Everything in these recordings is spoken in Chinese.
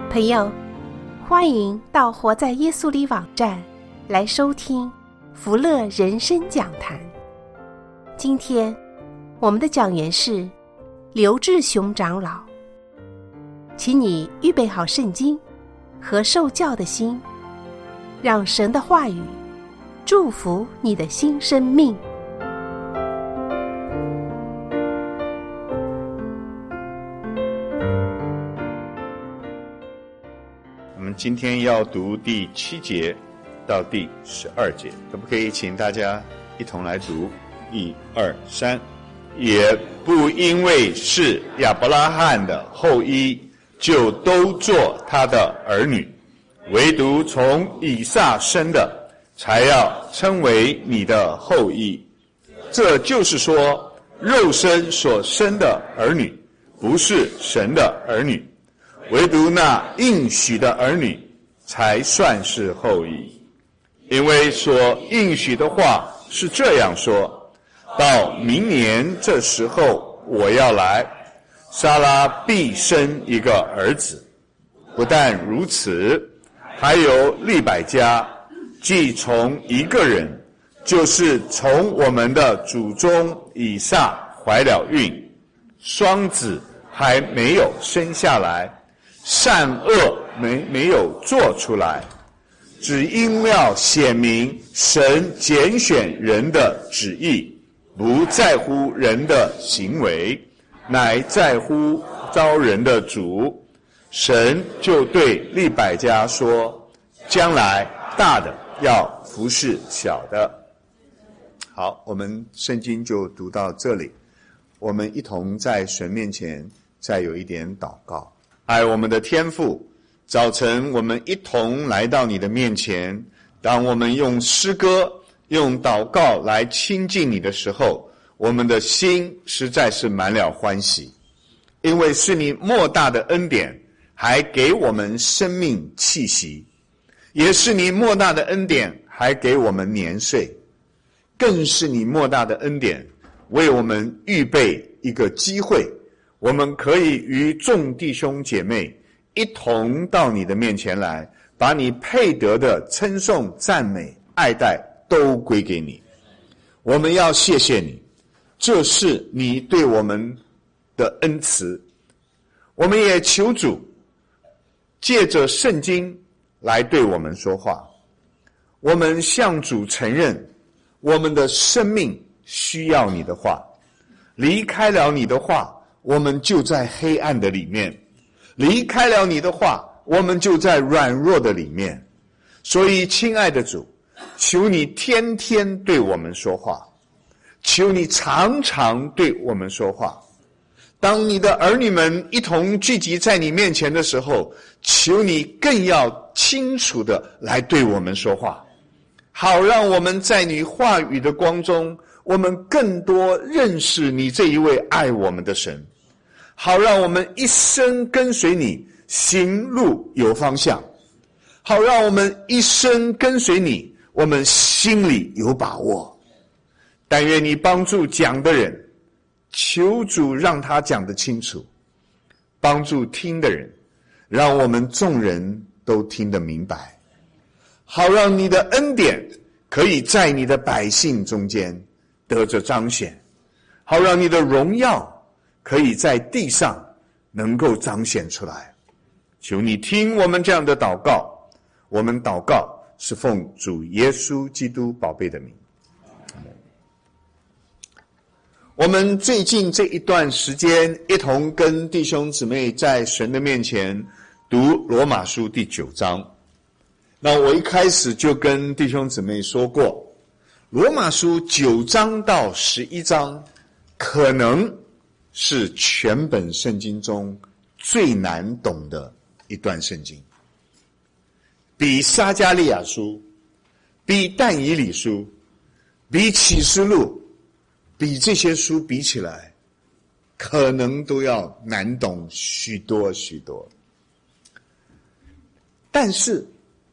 朋友，欢迎到活在耶稣里网站来收听福乐人生讲坛。今天我们的讲员是刘志雄长老，请你预备好圣经和受教的心，让神的话语祝福你的新生命。 我们今天要读第7节到第12节，可不可以请大家一同来读？1、2、3。也不因为是亚伯拉罕的后裔，就都做他的儿女，唯独从以撒生的，才要称为你的后裔。这就是说，肉身所生的儿女，不是神的儿女，唯独那应许的儿女才算是后裔。因为所应许的话是这样说，到明年这时候我要来，撒拉必生一个儿子。不但如此，还有利百加，既从一个人，就是从我们的祖宗以撒怀了孕，双子还没有生下来，善恶没有做出来，只因要显明神拣选人的旨意，不在乎人的行为，乃在乎招人的主。神就对利百加说，将来大的要服侍小的。好，我们圣经就读到这里，我们一同在神面前再有一点祷告。爱我们的天父，早晨我们一同来到你的面前，当我们用诗歌用祷告来亲近你的时候，我们的心实在是满了欢喜，因为是你莫大的恩典，还给我们生命气息，也是你莫大的恩典，还给我们年岁，更是你莫大的恩典，为我们预备一个机会，我们可以与众弟兄姐妹一同到你的面前来，把你配得的称颂、赞美、爱戴都归给你。我们要谢谢你，这是你对我们的恩慈。我们也求主借着圣经来对我们说话。我们向主承认，我们的生命需要你的话，离开了你的话，我们就在黑暗的里面，离开了你的话，我们就在软弱的里面。所以亲爱的主，求你天天对我们说话，求你常常对我们说话。当你的儿女们一同聚集在你面前的时候，求你更要清楚的来对我们说话，好让我们在你话语的光中，我们更多认识你这一位爱我们的神，好让我们一生跟随你，行路有方向，好让我们一生跟随你，我们心里有把握。但愿你帮助讲的人，求主让他讲得清楚，帮助听的人，让我们众人都听得明白，好让你的恩典可以在你的百姓中间得着彰显，好让你的荣耀可以在地上能够彰显出来。求你听我们这样的祷告，我们祷告是奉主耶稣基督宝贝的名。我们最近这一段时间一同跟弟兄姊妹在神的面前读罗马书第9章。那我一开始就跟弟兄姊妹说过，罗马书9章到11章可能是全本圣经中最难懂的一段圣经，比撒迦利亚书，比但以理书，比启示录，比这些书比起来，可能都要难懂许多许多。但是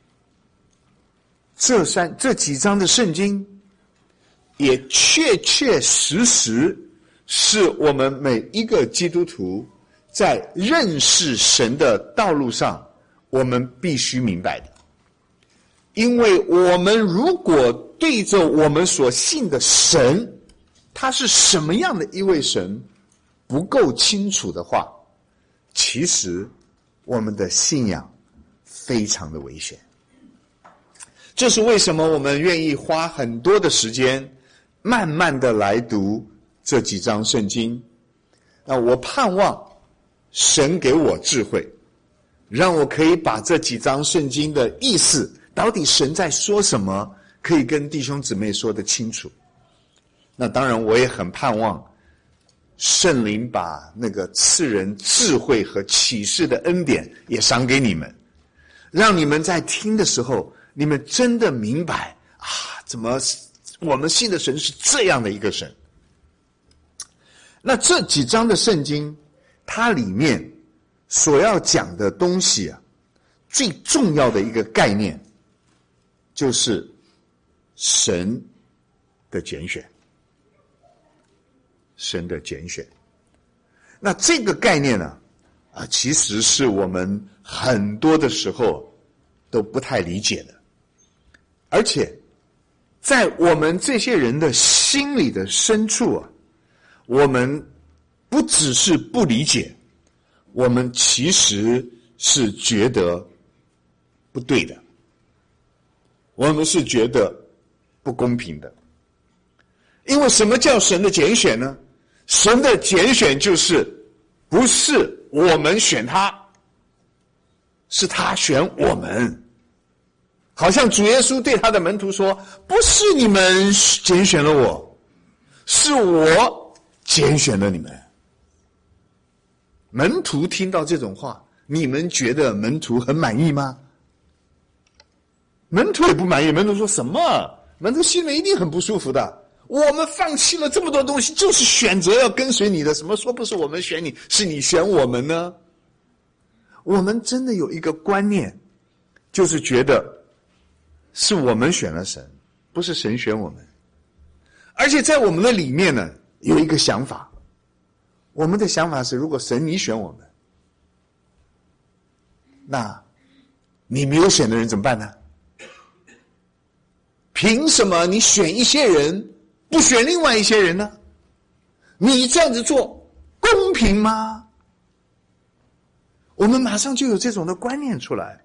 这几章的圣经也确确实实是我们每一个基督徒在认识神的道路上我们必须明白的。因为我们如果对着我们所信的神，他是什么样的一位神，不够清楚的话，其实我们的信仰非常的危险。这是为什么我们愿意花很多的时间，慢慢的来读这几章圣经。那我盼望神给我智慧，让我可以把这几章圣经的意思，到底神在说什么，可以跟弟兄姊妹说得清楚。那当然我也很盼望圣灵把那个赐人智慧和启示的恩典也赏给你们，让你们在听的时候，你们真的明白啊，怎么我们信的神是这样的一个神。那这几章的圣经，它里面所要讲的东西啊，最重要的一个概念就是神的拣选。神的拣选。那这个概念呢，其实是我们很多的时候都不太理解的。而且在我们这些人的心里的深处啊，我们不只是不理解，我们其实是觉得不对的，我们是觉得不公平的。因为什么叫神的拣选呢？神的拣选就是不是我们选他，是他选我们。好像主耶稣对他的门徒说，不是你们拣选了我，是我拣选了你们。门徒听到这种话，你们觉得门徒很满意吗？门徒也不满意。门徒说什么？门徒心里面一定很不舒服的。我们放弃了这么多东西，就是选择要跟随你的，什么说不是我们选你，是你选我们呢？我们真的有一个观念，就是觉得是我们选了神，不是神选我们。而且在我们的里面呢，有一个想法，我们的想法是，如果神你选我们，那你没有选的人怎么办呢？凭什么你选一些人不选另外一些人呢？你这样子做公平吗？我们马上就有这种的观念出来。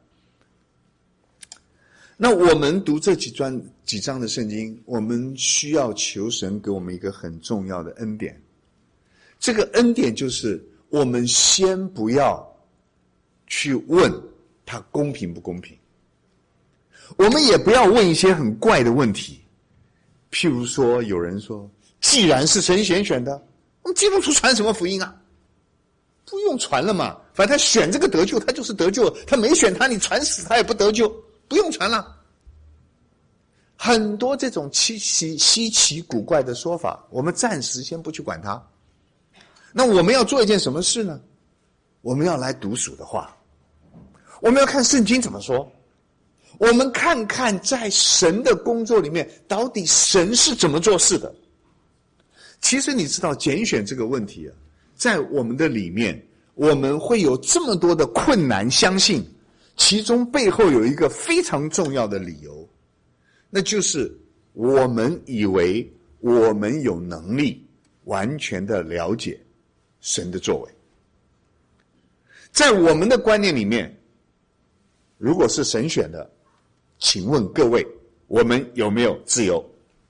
那我们读这几章的圣经，我们需要求神给我们一个很重要的恩典。这个恩典就是我们先不要去问它公平不公平，我们也不要问一些很怪的问题。譬如说有人说，既然是神选的，我们基督徒传什么福音啊？不用传了嘛，反正他选这个得救，他就是得救，他没选他，你传死他也不得救，不用传了。很多这种稀奇古怪的说法，我们暂时先不去管它。那我们要做一件什么事呢？我们要来读主的话，我们要看圣经怎么说，我们看看在神的工作里面，到底神是怎么做事的。其实你知道拣选这个问题啊，在我们的里面，我们会有这么多的困难，相信其中背后有一个非常重要的理由，那就是我们以为我们有能力完全的了解神的作为。在我们的观念里面，如果是神选的，请问各位，我们有没有自由？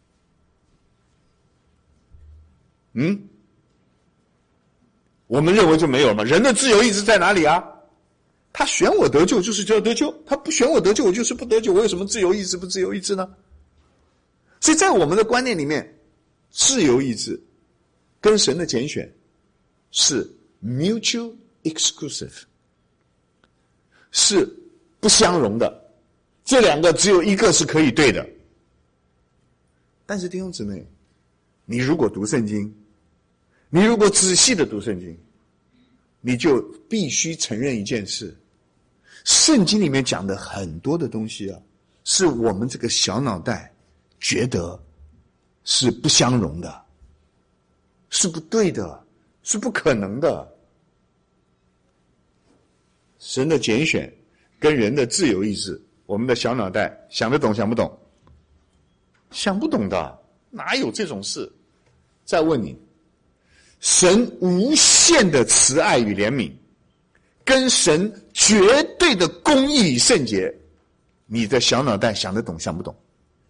我们认为就没有吗？人的自由意志在哪里啊？他选我得救就是就要得救，他不选我得救我就是不得救，我有什么自由意志不自由意志呢？所以在我们的观念里面，自由意志跟神的拣选是 mutual exclusive， 是不相容的，这两个只有一个是可以对的。但是弟兄姊妹，你如果读圣经，你如果仔细的读圣经，你就必须承认一件事，圣经里面讲的很多的东西啊，是我们这个小脑袋觉得是不相容的，是不对的，是不可能的。神的拣选跟人的自由意志，我们的小脑袋想得懂想不懂？想不懂的，哪有这种事？再问你，神无限的慈爱与怜悯，跟神绝对的公义与圣洁，你的小脑袋想得懂想不懂？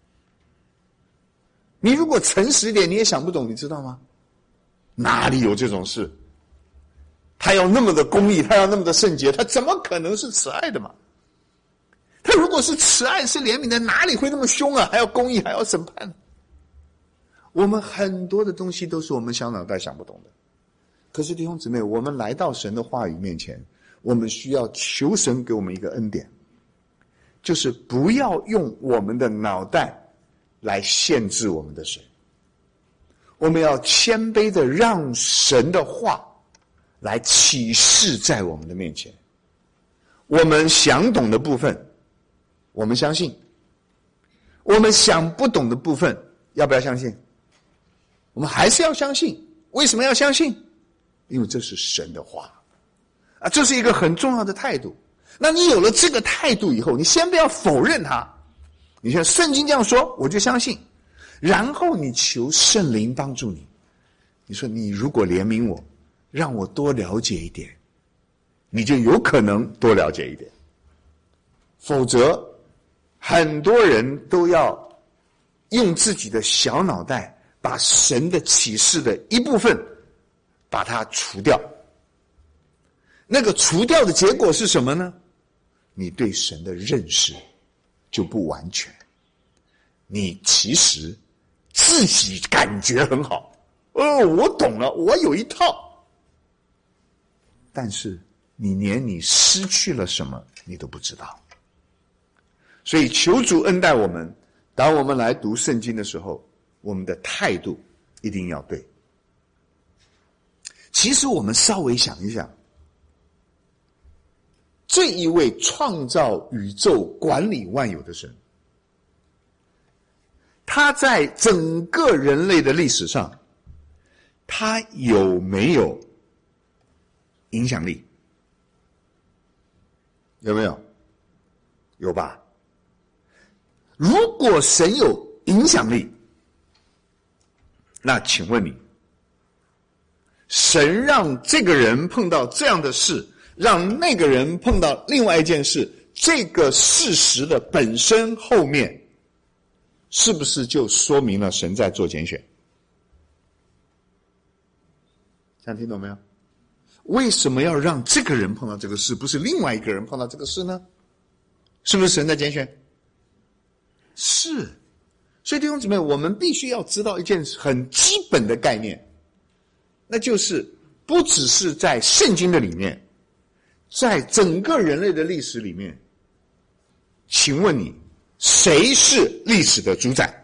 你如果诚实一点，你也想不懂，你知道吗？哪里有这种事？他要那么的公义，他要那么的圣洁，他怎么可能是慈爱的嘛？他如果是慈爱是怜悯的，哪里会那么凶啊？还要公义，还要审判？我们很多的东西都是我们小脑袋想不懂的。可是弟兄姊妹，我们来到神的话语面前，我们需要求神给我们一个恩典，就是不要用我们的脑袋来限制我们的神，我们要谦卑的让神的话来启示在我们的面前。我们想懂的部分我们相信，我们想不懂的部分要不要相信？我们还是要相信。为什么要相信？因为这是神的话啊，这是一个很重要的态度。那你有了这个态度以后，你先不要否认它，你像圣经这样说我就相信，然后你求圣灵帮助你。你说你如果怜悯我，让我多了解一点，你就有可能多了解一点。否则很多人都要用自己的小脑袋把神的启示的一部分把它除掉。那个除掉的结果是什么呢？你对神的认识就不完全，你其实自己感觉很好，我懂了，我有一套，但是你连你失去了什么你都不知道。所以求主恩待我们，当我们来读圣经的时候，我们的态度一定要对。其实我们稍微想一想，这一位创造宇宙管理万有的神，他在整个人类的历史上，他有没有影响力？有没有？有吧？如果神有影响力，那请问你，神让这个人碰到这样的事，让那个人碰到另外一件事，这个事实的本身后面是不是就说明了神在做拣选？这样听懂没有？为什么要让这个人碰到这个事，不是另外一个人碰到这个事呢？是不是神在拣选？是。所以弟兄姊妹，我们必须要知道一件很基本的概念，那就是不只是在圣经的里面，在整个人类的历史里面，请问你，谁是历史的主宰？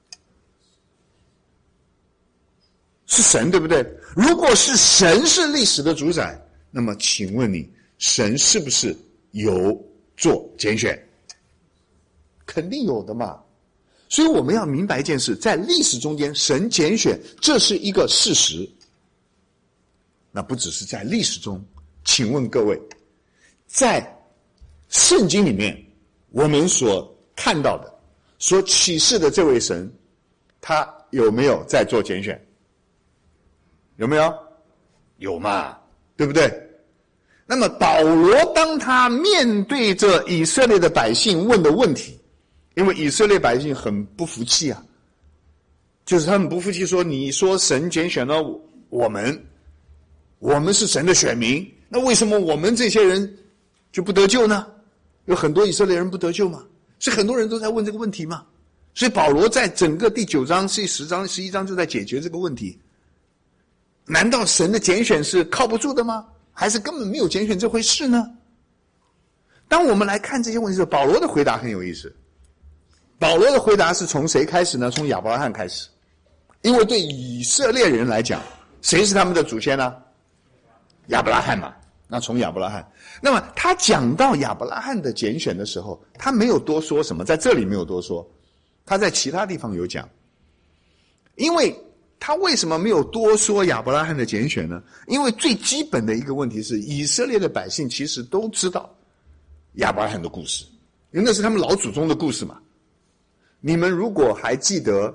是神，对不对？如果是神是历史的主宰，那么请问你，神是不是有做拣选？肯定有的嘛。所以我们要明白一件事，在历史中间神拣选，这是一个事实。那不只是在历史中，请问各位，在圣经里面我们所看到的，所启示的这位神，他有没有在做拣选？有没有？有嘛，对不对？那么保罗当他面对着以色列的百姓问的问题，因为以色列百姓很不服气啊，就是他们不服气说，你说神拣选了我们是神的选民，那为什么我们这些人就不得救呢？有很多以色列人不得救嘛，所以很多人都在问这个问题嘛。所以保罗在整个第9章、第10章、11章就在解决这个问题。难道神的拣选是靠不住的吗？还是根本没有拣选这回事呢？当我们来看这些问题的时候，保罗的回答很有意思。保罗的回答是从谁开始呢？从亚伯拉罕开始。因为对以色列人来讲，谁是他们的祖先呢？亚伯拉罕嘛。那从亚伯拉罕，那么他讲到亚伯拉罕的拣选的时候，他没有多说什么，在这里没有多说，他在其他地方有讲。因为他为什么没有多说亚伯拉罕的拣选呢？因为最基本的一个问题是，以色列的百姓其实都知道， 亚伯拉罕的故事，因为那是他们老祖宗的故事嘛。你们如果还记得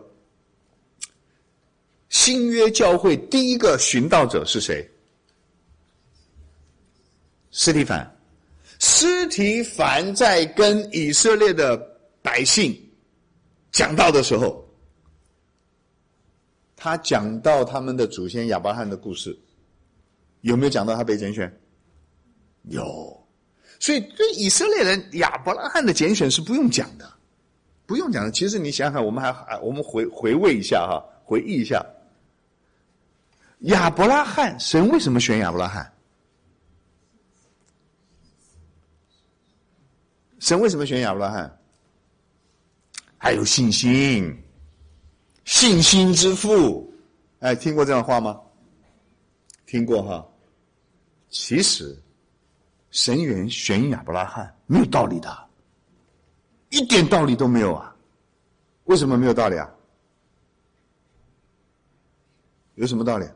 新约教会第一个殉道者是谁？司提反。司提反在跟以色列的百姓讲道的时候，他讲到他们的祖先亚伯拉罕的故事，有没有讲到他被拣选？有。所以对以色列人，亚伯拉罕的拣选是不用讲的，不用讲的。其实你想想，我们回味一下哈，回忆一下，亚伯拉罕，神为什么选亚伯拉罕？神为什么选亚伯拉罕？还有信心，信心之父。哎，听过这样的话吗？听过哈。其实神选亚伯拉罕没有道理的，一点道理都没有啊。为什么没有道理啊？有什么道理？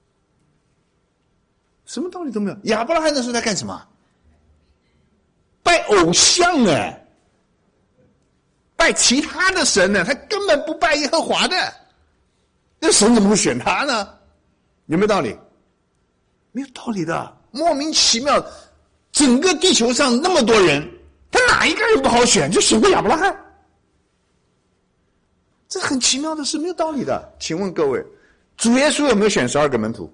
什么道理都没有。亚伯拉罕那时候在干什么？拜偶像哎，拜其他的神呢，他根本不拜耶和华的，那神怎么会选他呢？有没有道理？没有道理的，莫名其妙。整个地球上那么多人，他哪一个人不好选，就选个亚伯拉罕？这很奇妙的事，没有道理的。请问各位，主耶稣有没有选12个门徒？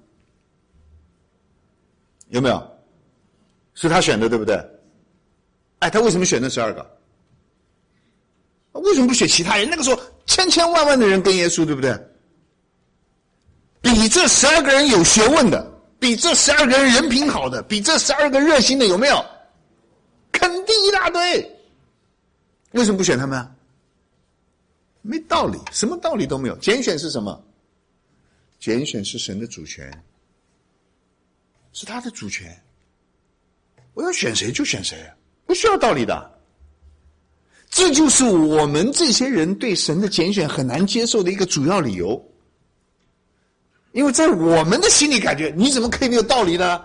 有没有？是他选的，对不对？哎，他为什么选那12个？为什么不选其他人？那个时候千千万万的人跟耶稣，对不对？比这12个人有学问的，比这12个人人品好的，比这12个热心的，有没有？肯定一大堆。为什么不选他们啊？没道理，什么道理都没有。拣选是什么？拣选是神的主权，是他的主权。我要选谁就选谁，不需要道理的。这就是我们这些人对神的拣选很难接受的一个主要理由。因为在我们的心里感觉，你怎么可以没有道理呢？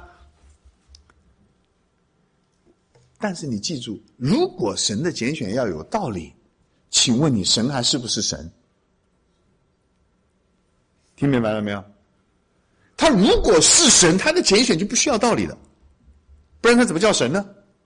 但是你记住，如果神的拣选要有道理，请问你神还是不是神？听明白了没有？他如果是神，他的拣选就不需要道理了，不然他怎么叫神呢？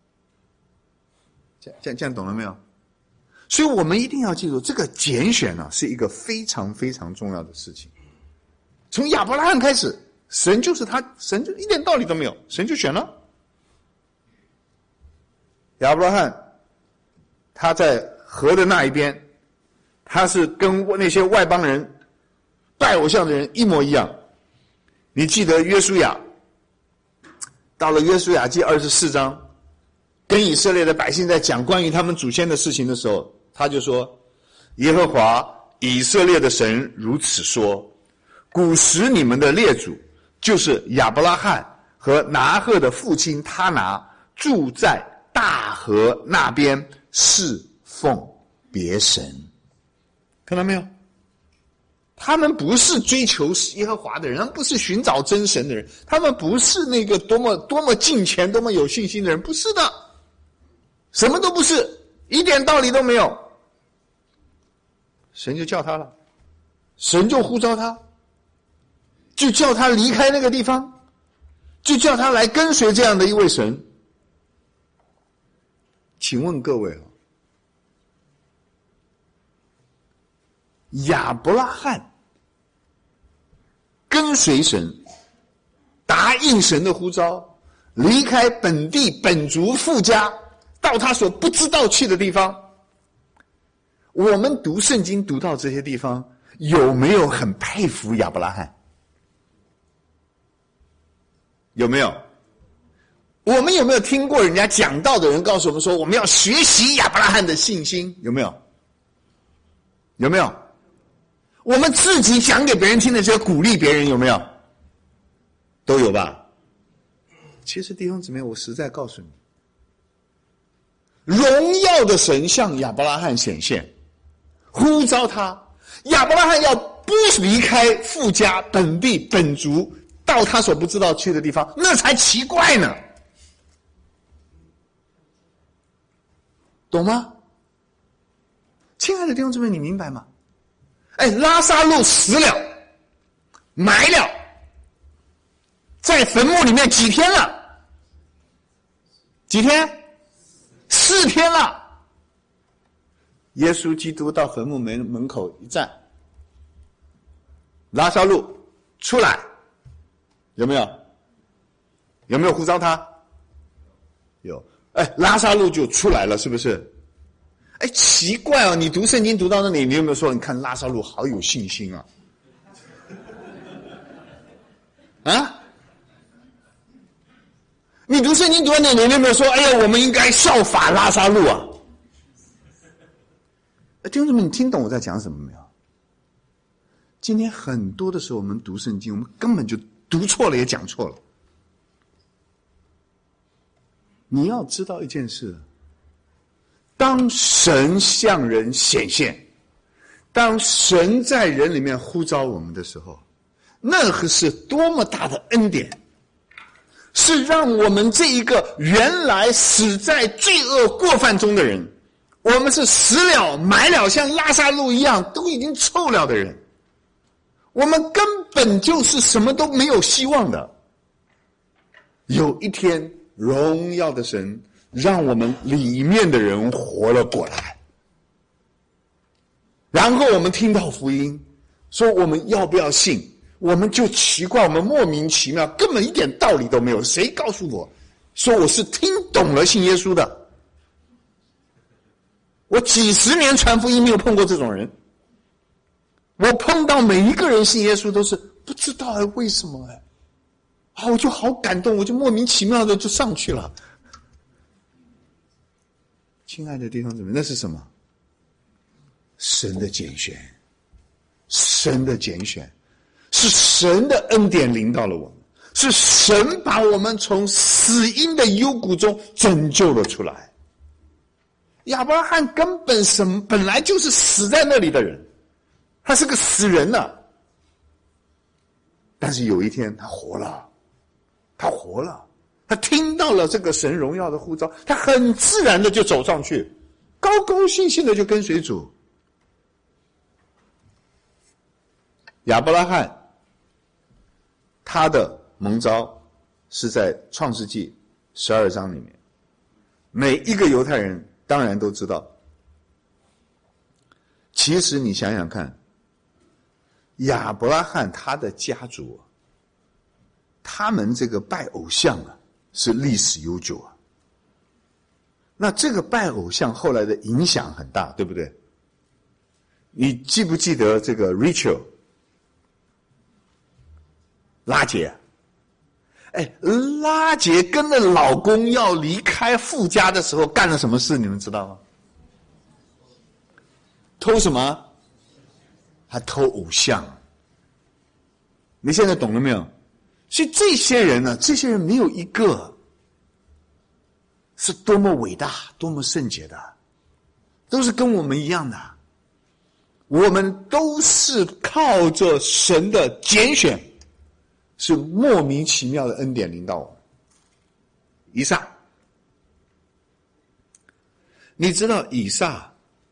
这样懂了没有？所以我们一定要记住，这个拣选呢，是一个非常非常重要的事情。从亚伯拉罕开始，神就是他，神就一点道理都没有，神就选了。亚伯拉罕他在河的那一边，他是跟那些外邦人拜偶像的人一模一样。你记得约书亚，到了约书亚记24章，跟以色列的百姓在讲关于他们祖先的事情的时候，他就说，耶和华以色列的神如此说，古时你们的列祖就是亚伯拉罕和拿鹤的父亲他拿，住在大河那边侍奉别神。看到没有？他们不是追求耶和华的人，他们不是寻找真神的人，他们不是那个多么敬虔多么有信心的人，不是的，什么都不是，一点道理都没有。神就叫他了，神就呼召他，就叫他离开那个地方，就叫他来跟随这样的一位神。请问各位，亚伯拉罕跟随神，答应神的呼召，离开本地本族父家，到他所不知道去的地方。我们读圣经读到这些地方，有没有很佩服亚伯拉罕？有没有？我们有没有听过人家讲道的人告诉我们说，我们要学习亚伯拉罕的信心？有没有？有没有？我们自己讲给别人听的时候鼓励别人，有没有？都有吧？其实弟兄姊妹，我实在告诉你，荣耀的神向亚伯拉罕显现，呼召他，亚伯拉罕要不离开父家本地本族，到他所不知道去的地方，那才奇怪呢。 懂吗？亲爱的弟兄姊妹，你明白吗？拉撒路死了，埋了，在坟墓里面几天了？几天？4天了。耶稣基督到坟墓门口一站，拉撒路出来，有没有？有没有呼召他？有。拉撒路就出来了，是不是？奇怪哦，你读圣经读到那里，你有没有说，你看拉撒路好有信心啊？啊？你读圣经读到那里，你有没有说，哎呀，我们应该效法拉撒路啊？弟兄姊妹，你听懂我在讲什么没有？今天很多的时候，我们读圣经，我们根本就读错了，也讲错了。你要知道一件事，当神向人显现，当神在人里面呼召我们的时候，那是多么大的恩典，是让我们这一个原来死在罪恶过犯中的人，我们是死了埋了，像拉撒路一样都已经臭了的人，我们根本就是什么都没有希望的。有一天荣耀的神让我们里面的人活了过来，然后我们听到福音说我们要不要信，我们就奇怪，我们莫名其妙，根本一点道理都没有。谁告诉我说我是听懂了信耶稣的？我几十年传福音没有碰过这种人，我碰到每一个人信耶稣都是不知道为什么我就好感动，我就莫名其妙的就上去了。亲爱的弟兄姊妹，那是什么？神的拣选，神的拣选，是神的恩典临到了我们，是神把我们从死荫的幽谷中拯救了出来。亚伯拉罕根本来就是死在那里的人，他是个死人了，但是有一天他活了，他听到了这个神荣耀的呼召，他很自然的就走上去，高高兴兴的就跟随主。亚伯拉罕他的蒙召是在创世纪12章里面，每一个犹太人当然都知道。其实你想想看，亚伯拉罕他的家族他们这个拜偶像是历史悠久啊。那这个拜偶像后来的影响很大，对不对？你记不记得这个 Rachel 拉结？拉结跟着老公要离开父家的时候干了什么事，你们知道吗？偷什么？他偷偶像。你现在懂了没有？所以这些人没有一个是多么伟大多么圣洁的，都是跟我们一样的。我们都是靠着神的拣选，是莫名其妙的恩典临到我们。以撒，你知道以撒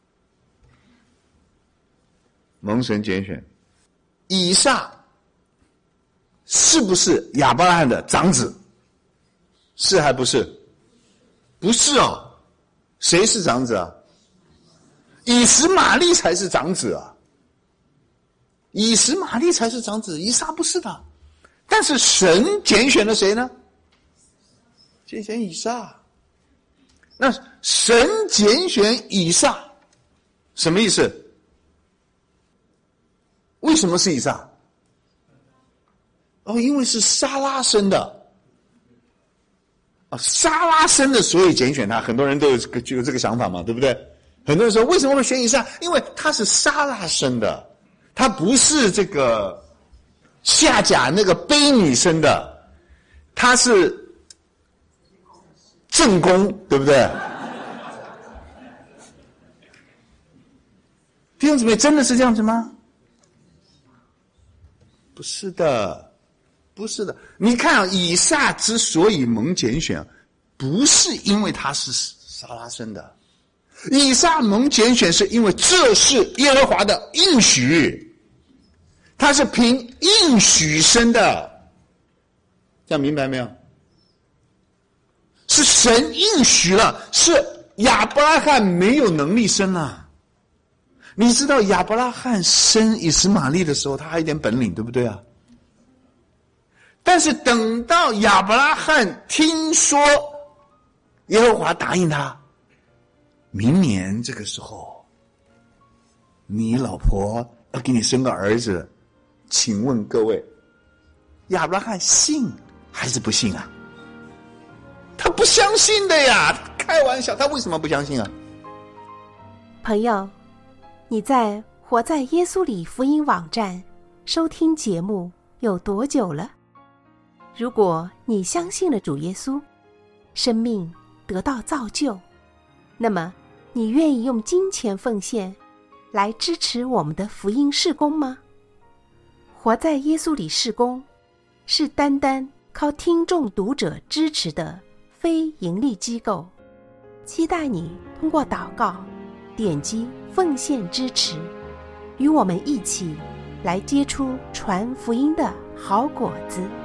蒙神拣选，以撒是不是亚伯拉罕的长子？是还不是？不是哦。谁是长子啊？以实玛利才是长子啊。以实玛利才是长子，以撒不是的。但是神拣选了谁呢？拣选以撒。那神拣选以撒什么意思？为什么是以撒？因为是撒拉生的。撒拉生的，所以拣选他。很多人都有这个想法嘛，对不对？很多人说为什么会选以撒？因为他是撒拉生的，他不是这个夏甲那个卑女生的，他是正宫，对不对？弟兄姊妹，真的是这样子吗？不是的，不是的。你看以撒之所以蒙拣选，不是因为他是撒拉生的， 以撒蒙拣选是因为这是耶和华的应许，他是凭应许生的，这样明白没有？是神应许了，是亚伯拉罕没有能力生啊。你知道亚伯拉罕生以实玛利的时候，他还有点本领，对不对啊？但是等到亚伯拉罕听说耶和华答应他，明年这个时候，你老婆要给你生个儿子，请问各位，亚伯拉罕信还是不信啊？他不相信的呀，开玩笑，他为什么不相信啊？ 朋友，你在活在耶稣里福音网站收听节目有多久了？如果你相信了主耶稣，生命得到造就，那么你愿意用金钱奉献来支持我们的福音事工吗？活在耶稣里事工是单单靠听众读者支持的非盈利机构，期待你通过祷告点击奉献支持，与我们一起来结出传福音的好果子。